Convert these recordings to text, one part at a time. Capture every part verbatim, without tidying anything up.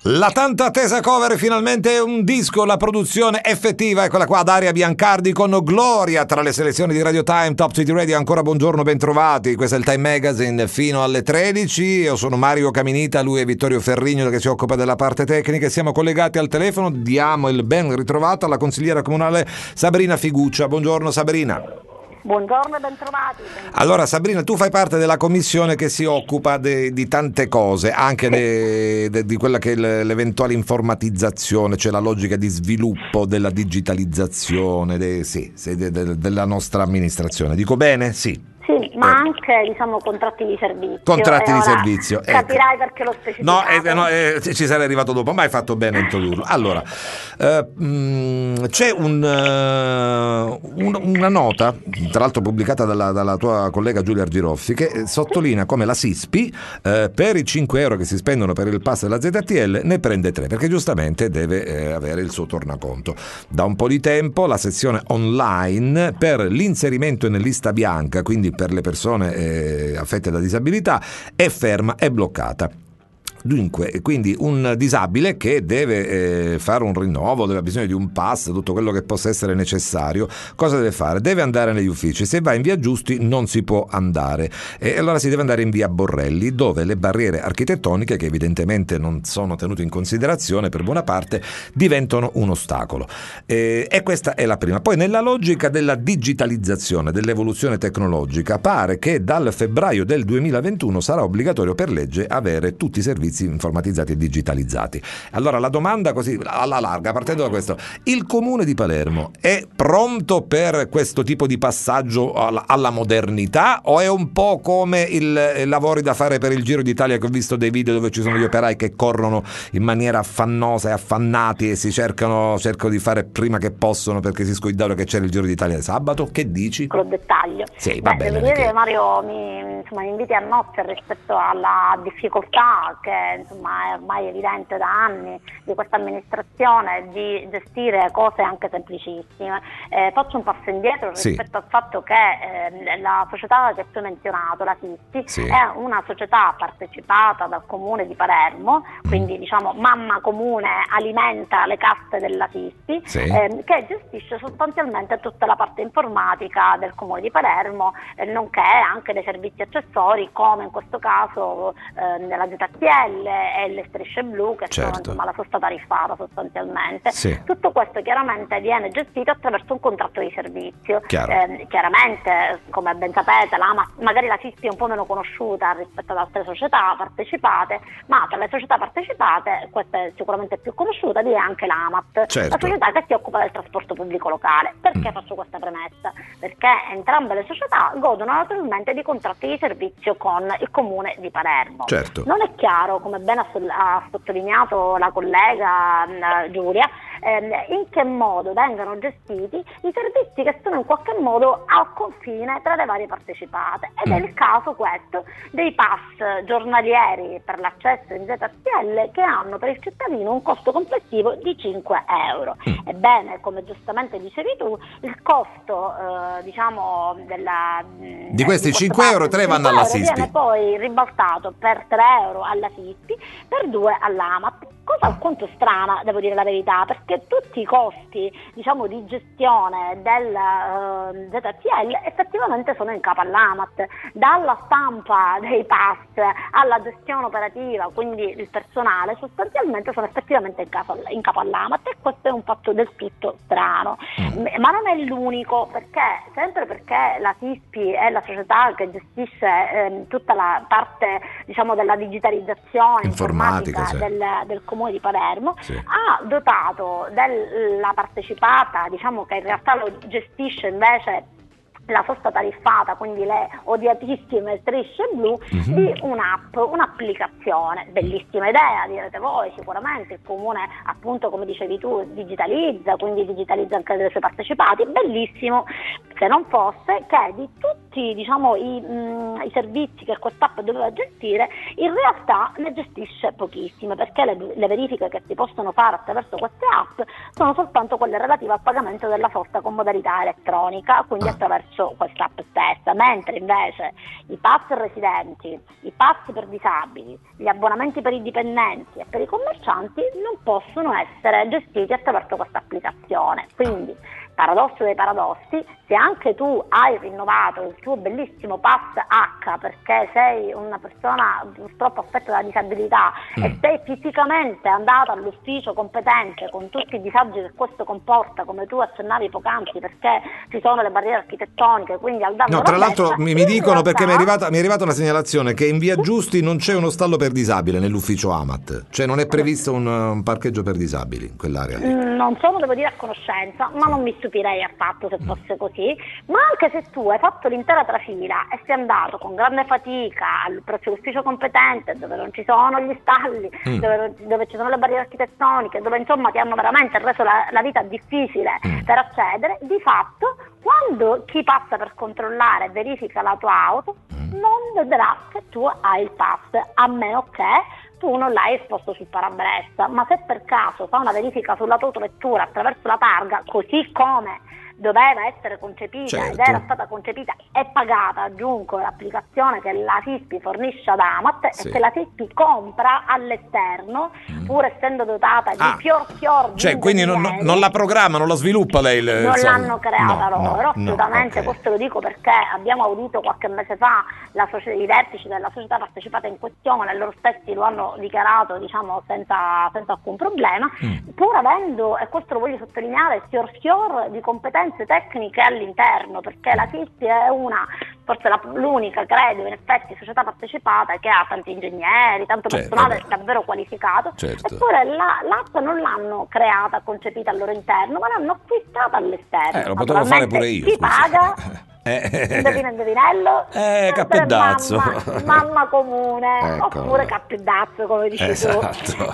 La tanto attesa cover, finalmente un disco, la produzione effettiva, eccola qua, Daria Biancardi con Gloria tra le selezioni di Radio Time, Top City Radio. Ancora buongiorno, bentrovati, questo è il Time Magazine fino alle tredici. Io sono Mario Caminita, lui è Vittorio Ferrigno che si occupa della parte tecnica e siamo collegati al telefono. Diamo il ben ritrovato alla consigliera comunale Sabrina Figuccia. Buongiorno Sabrina. Buongiorno e bentrovati. Allora Sabrina, tu fai parte della commissione che si occupa de, di tante cose, anche de, de, di quella che è l'eventuale informatizzazione, cioè la logica di sviluppo della digitalizzazione de, sì, de, de, della nostra amministrazione. Dico bene? Sì. Sì, ma eh. anche diciamo contratti di servizio. Contratti e di ora servizio. Capirai ecco. Perché lo specificato. No, eh, no eh, ci sarei arrivato dopo, ma hai fatto bene a introdurlo. Allora, eh, mh, c'è un, uh, un, una nota, tra l'altro pubblicata dalla, dalla tua collega Giulia Argiroffi, che sottolinea come la SISPI eh, per i cinque euro che si spendono per il pass della Z T L ne prende tre, perché giustamente deve eh, avere il suo tornaconto. Da un po' di tempo la sezione online per l'inserimento in lista bianca, quindi per le persone eh, affette da disabilità, è ferma, è bloccata. Dunque, quindi un disabile che deve eh, fare un rinnovo, deve ha bisogno di un pass, tutto quello che possa essere necessario, cosa deve fare? Deve andare negli uffici. Se va in via Giusti non si può andare, e allora si deve andare in via Borrelli, dove le barriere architettoniche, che evidentemente non sono tenute in considerazione per buona parte, diventano un ostacolo. E, e questa è la prima. Poi, nella logica della digitalizzazione, dell'evoluzione tecnologica, pare che dal febbraio del duemilaventuno sarà obbligatorio per legge avere tutti i servizi informatizzati e digitalizzati. Allora la domanda così alla larga, partendo da questo: il Comune di Palermo è pronto per questo tipo di passaggio alla, alla modernità, o è un po' come il, i lavori da fare per il Giro d'Italia, che ho visto dei video dove ci sono gli operai che corrono in maniera affannosa e affannati e si cercano cercano di fare prima che possono, perché si scuidano che c'era il Giro d'Italia di sabato? Che dici? Con lo dettaglio. Sì, va Beh, bene. devo dire, Perché... Mario, mi, insomma, mi inviti a nozze rispetto alla difficoltà che insomma è ormai evidente da anni di questa amministrazione di gestire cose anche semplicissime. Eh, faccio un passo indietro rispetto sì. al fatto che eh, la società che tu hai menzionato, la SISPI, sì. è una società partecipata dal Comune di Palermo, quindi diciamo mamma comune alimenta le casse della SISPI, sì. eh, che gestisce sostanzialmente tutta la parte informatica del Comune di Palermo, eh, nonché anche dei servizi accessori, come in questo caso eh, nella Z T L e le strisce blu, che certo. sono insomma la sosta tariffata sostanzialmente. Sì. Tutto questo chiaramente viene gestito attraverso un contratto di servizio. Eh, chiaramente, come ben sapete, la, magari la SISPI è un po' meno conosciuta rispetto ad altre società partecipate, ma tra le società partecipate questa è sicuramente più conosciuta, vi è anche l'AMAT, certo. la società che si occupa del trasporto pubblico locale. Perché mm. faccio questa premessa? Perché entrambe le società godono naturalmente di contratti di servizio con il Comune di Palermo. Certo. Non è chiaro, come ben ha sottolineato la collega uh, Giulia, ehm, in che modo vengano gestiti i servizi che sono in qualche modo al confine tra le varie partecipate, ed mm. è il caso questo dei pass giornalieri per l'accesso in Z T L, che hanno per il cittadino un costo complessivo di cinque euro. Mm. Ebbene, come giustamente dicevi tu, il costo eh, diciamo della di questi di cinque euro, tre vanno alla SISPI, viene poi ribaltato per tre euro alla SISPI, per due all'AMAT, cosa alquanto strana, devo dire la verità, perché tutti i costi diciamo di gestione del uh, Z T L effettivamente sono in capo all'AMAT, dalla stampa dei pass alla gestione operativa, quindi il personale sostanzialmente sono effettivamente in capo, in capo all'AMAT, e questo è un fatto del tutto strano. Mm. Ma non è l'unico, perché sempre perché la SISPI è la società che gestisce eh, tutta la parte diciamo della digitalizzazione informatica, informatica sì. del, del Comune di Palermo, sì. ha dotato della partecipata, diciamo che in realtà lo gestisce invece la sosta tariffata, quindi le odiatissime strisce blu, mm-hmm. di un'app, un'applicazione. Bellissima idea, direte voi, sicuramente il Comune, appunto come dicevi tu, digitalizza, quindi digitalizza anche le sue partecipati, bellissimo. se non fosse che di tutti, diciamo, i, mh, i servizi che quest'app doveva gestire, in realtà ne gestisce pochissime, perché le, le verifiche che si possono fare attraverso queste app sono soltanto quelle relative al pagamento della sosta con modalità elettronica, quindi attraverso quest'app stessa, mentre invece i pass residenti, i pass per disabili, gli abbonamenti per i dipendenti e per i commercianti non possono essere gestiti attraverso questa applicazione. Quindi, paradosso dei paradossi, se anche tu hai rinnovato il tuo bellissimo pass H perché sei una persona purtroppo affetta da disabilità mm. e sei fisicamente andata all'ufficio competente con tutti i disagi che questo comporta, come tu accennavi poc'anzi, perché ci sono le barriere architettoniche, quindi al danno no, tra l'altro mi, mi dicono, realtà, perché mi è, arrivata, mi è arrivata una segnalazione che in via Giusti non c'è uno stallo per disabile nell'ufficio Amat, cioè non è previsto un, un parcheggio per disabili in quell'area lì. Non sono, devo dire, a conoscenza, ma non mi stupirei affatto se fosse così. Ma anche se tu hai fatto l'intera trafila e sei andato con grande fatica presso l'ufficio competente, dove non ci sono gli stalli, mm. dove, dove ci sono le barriere architettoniche, dove insomma ti hanno veramente reso la, la vita difficile mm. per accedere, di fatto quando chi passa per controllare e verifica la tua auto mm. non vedrà che tu hai il pass, a meno che tu non l'hai esposto sul parabrezza. Ma se per caso fa una verifica sulla tua autovettura attraverso la targa, così come doveva essere concepita, certo, ed era stata concepita e pagata, aggiungo, l'applicazione che la SISPI fornisce ad Amat, sì, e che la SISPI compra all'esterno, mm. pur essendo dotata di ah, fior fior di cioè quindi non, non la programma, non la sviluppa lei? Le, non insomma, l'hanno creata no, loro, no, assolutamente, no, okay. Questo lo dico perché abbiamo audito qualche mese fa la società, i vertici della società partecipata in questione, e loro stessi lo hanno dichiarato, diciamo, senza, senza alcun problema, mm. pur avendo, e questo lo voglio sottolineare, fior fior di competenze tecniche all'interno, perché la SISPI è una, forse la, l'unica, credo, in effetti, società partecipata che ha tanti ingegneri, tanto certo, personale vabbè. davvero qualificato, certo. Eppure la, l'app non l'hanno creata, concepita al loro interno, ma l'hanno acquistata all'esterno. Eh, lo potevo fare pure io. Chi scusa. paga? Indovina, indovinello? Eh, Cappedazzo. Mamma, mamma comune, ecco, oppure Cappedazzo, come dici esatto. tu.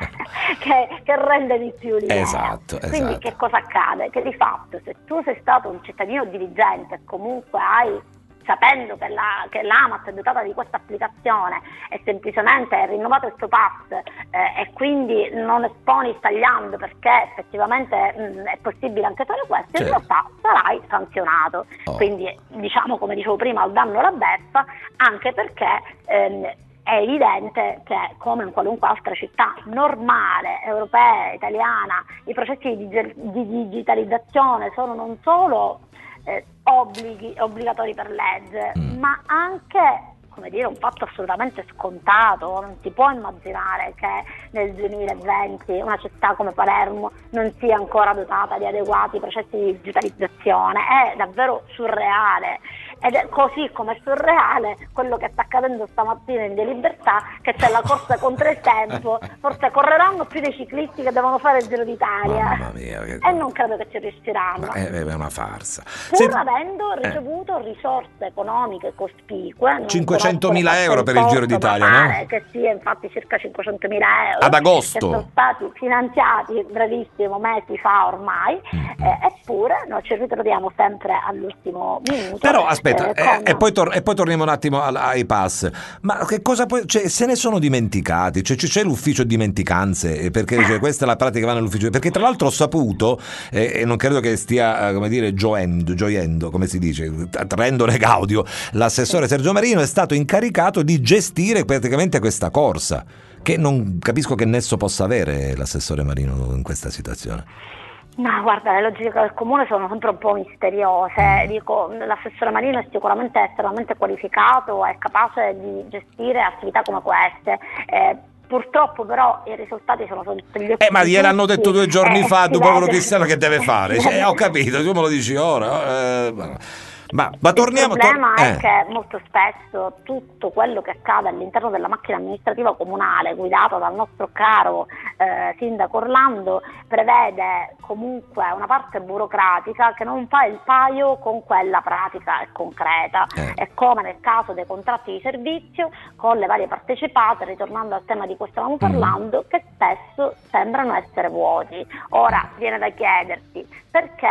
Che, che rende di più l'idea. Esatto, Quindi esatto. Che cosa accade? Che di fatto, se tu sei stato un cittadino diligente e comunque hai, sapendo che, la, che l'Amat è dotata di questa applicazione e semplicemente hai rinnovato il tuo pass eh, e quindi non esponi stagliando, perché effettivamente mh, è possibile anche fare questo, certo, in realtà sarai sanzionato. Oh. Quindi, diciamo, come dicevo prima, al danno la beffa, anche perché ehm, è evidente che, come in qualunque altra città normale, europea, italiana, i processi di, di digitalizzazione sono non solo eh, obblighi, obbligatori per legge, mm. ma anche, come dire, un fatto assolutamente scontato. Non si può immaginare che nel duemilaventi una città come Palermo non sia ancora dotata di adeguati processi di digitalizzazione. È davvero surreale. Ed è così come è surreale quello che sta accadendo stamattina in Via Libertà, che c'è la corsa contro il tempo. Forse correranno più dei ciclisti che devono fare il Giro d'Italia. Mamma mia, che... e non credo che ci riusciranno. È, è una farsa. Pur Se... avendo ricevuto eh. risorse economiche cospicue, cinquecentomila euro per il Giro d'Italia, no? Che sia, infatti, circa cinquecentomila euro ad agosto, che sono stati finanziati brevissimo mesi fa ormai, mm-hmm. eh, eppure noi ci ritroviamo sempre all'ultimo minuto. Però aspetta, Aspetta, eh, e, poi tor- e poi torniamo un attimo ai pass. Ma che cosa poi, cioè, se ne sono dimenticati? Cioè, c'è l'ufficio dimenticanze, perché cioè, questa è la pratica che va nell'ufficio. Perché tra l'altro ho saputo, eh, e non credo che stia, come dire, gioendo, gioiendo, come si dice, rendole gaudio, l'assessore Sergio Marino è stato incaricato di gestire praticamente questa corsa, che non capisco che nesso possa avere l'assessore Marino in questa situazione. No, guarda, le logiche del comune sono sempre un po' misteriose. Dico, l'assessore Marino è sicuramente estremamente qualificato, è capace di gestire attività come queste. Eh, purtroppo però i risultati sono sotto gli occhi. Eh, ma gliel'hanno detto due giorni eh, fa, tu povero Cristiano, che deve fare? Cioè, ho capito, tu me lo dici ora. Eh, Ma, ma torniamo. Il problema tor- è eh. che molto spesso tutto quello che accade all'interno della macchina amministrativa comunale, guidata dal nostro caro eh, sindaco Orlando, prevede comunque una parte burocratica che non fa il paio con quella pratica e concreta. Eh. È come nel caso dei contratti di servizio con le varie partecipate, ritornando al tema di cui stavamo parlando, mm. che spesso sembrano essere vuoti. Ora viene da chiedersi perché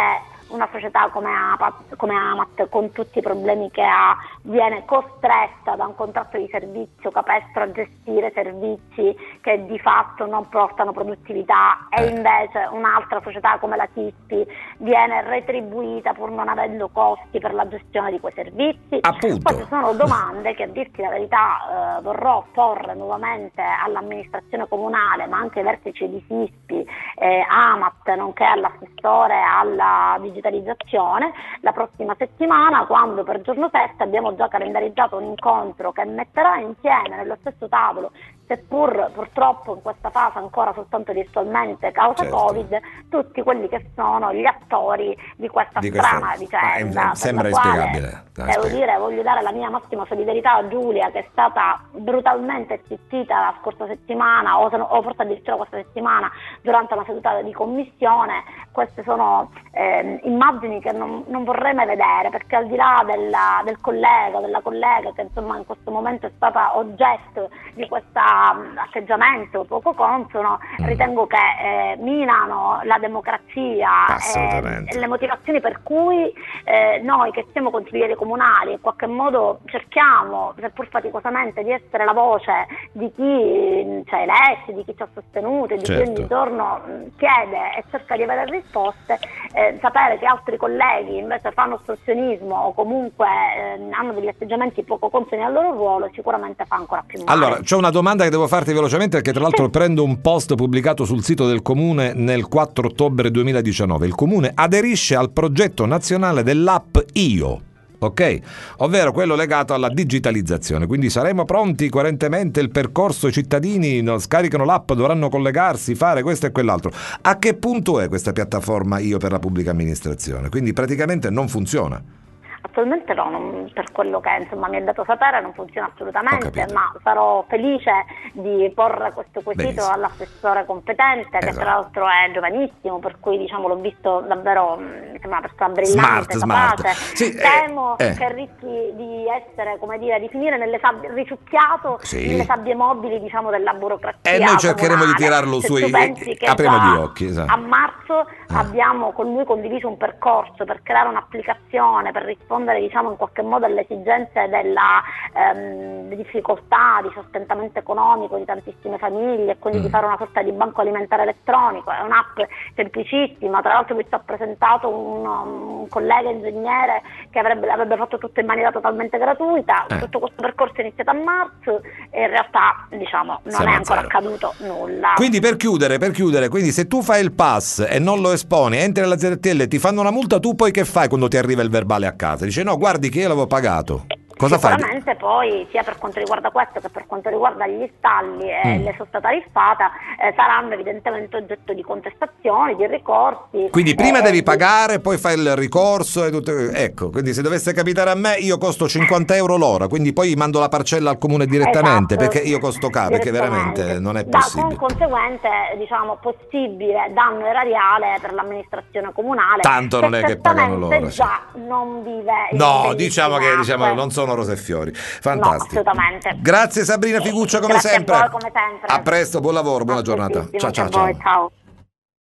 una società come Amat, come Amat, con tutti i problemi che ha, viene costretta da un contratto di servizio capestro a gestire servizi che di fatto non portano produttività, e invece un'altra società come la Tispi viene retribuita pur non avendo costi per la gestione di quei servizi. Appunto. Queste sono domande che, a dirti la verità, eh, vorrò porre nuovamente all'amministrazione comunale, ma anche ai vertici di Tispi, eh, Amat, nonché all'assessore alla digitalizzazione la prossima settimana, quando per giorno sette abbiamo già calendarizzato un incontro che metterà insieme nello stesso tavolo, seppur purtroppo in questa fase ancora soltanto virtualmente causa certo. Covid, tutti quelli che sono gli attori di questa di strana questa... vicenda. Ah, sembra inspiegabile. Devo dire, voglio dare la mia massima solidarietà a Giulia, che è stata brutalmente zittita la scorsa settimana, o, se no, o forse addirittura questa settimana, durante una seduta di commissione. Queste sono eh, immagini che non, non vorrei mai vedere, perché al di là della, del collega, della collega che insomma in questo momento è stata oggetto di questo atteggiamento poco consono, mm. ritengo che eh, minano la democrazia e eh, le motivazioni per cui eh, noi che siamo consiglieri comunali in qualche modo cerchiamo, seppur faticosamente, di essere la voce di chi ci ha eletti, di chi ci ha sostenuti, di certo. chi ogni giorno chiede e cerca di avere risposte, eh, sapere che altri colleghi invece fanno ostruzionismo o comunque eh, hanno degli atteggiamenti poco consoni al loro ruolo, sicuramente fa ancora più male. Allora, c'è una domanda che devo farti velocemente, perché tra l'altro prendo un post pubblicato sul sito del Comune nel quattro ottobre duemiladiciannove. Il Comune aderisce al progetto nazionale dell'app Io, ok? Ovvero quello legato alla digitalizzazione. Quindi saremo pronti coerentemente, il percorso, i cittadini no, scaricano l'app, dovranno collegarsi, fare questo e quell'altro. A che punto è questa piattaforma Io per la pubblica amministrazione? Quindi praticamente non funziona. Attualmente no, non, per quello che insomma mi è dato sapere non funziona assolutamente, ma sarò felice di porre questo quesito Benissimo. all'assessore competente, esatto. che tra l'altro è giovanissimo, per cui diciamo l'ho visto davvero, mi sembra una persona brillante, smart, capace. Smart. Sì, Temo eh, che rischi di essere, come dire, di finire nelle sabbie, risucchiato sì. nelle sabbie mobili, diciamo, della burocrazia. E noi cercheremo comunale. di tirarlo Se su tu e, pensi che apriamo già gli occhi. Esatto. A marzo ah. abbiamo con lui condiviso un percorso per creare un'applicazione per rispondere, diciamo, in qualche modo alle esigenze della ehm, difficoltà di sostentamento economico di tantissime famiglie, e quindi mm. di fare una sorta di banco alimentare elettronico. È un'app semplicissima, tra l'altro mi sta presentato un, un collega ingegnere che avrebbe, avrebbe fatto tutto in maniera totalmente gratuita. Eh. Tutto questo percorso è iniziato a marzo e in realtà, diciamo, non Siamo è ancora zero. accaduto nulla. Quindi per chiudere, per chiudere, quindi se tu fai il pass e non lo esponi, entri alla Z T L, ti fanno una multa, tu poi che fai quando ti arriva il verbale a casa? Dice no, guardi che io l'avevo pagato. Cosa Sicuramente fai? Poi sia per quanto riguarda questo che per quanto riguarda gli stalli e mm. le sosta tariffata eh, saranno evidentemente oggetto di contestazioni, di ricorsi. Quindi prima eh, devi pagare, poi fai il ricorso e tutto. Ecco, quindi se dovesse capitare a me io costo cinquanta euro l'ora, quindi poi mando la parcella al comune direttamente, esatto, perché io costo caro, perché veramente non è possibile. Da, con conseguente, diciamo, possibile danno erariale per l'amministrazione comunale. Tanto non è che pagano loro. Già sì. non vive in No, diciamo che diciamo, non sono rose e fiori. Fantastico. No, assolutamente. Grazie Sabrina Figuccia, come Grazie sempre. A voi, come sempre. A presto, buon lavoro, buona giornata. Ciao ciao ciao. Ciao.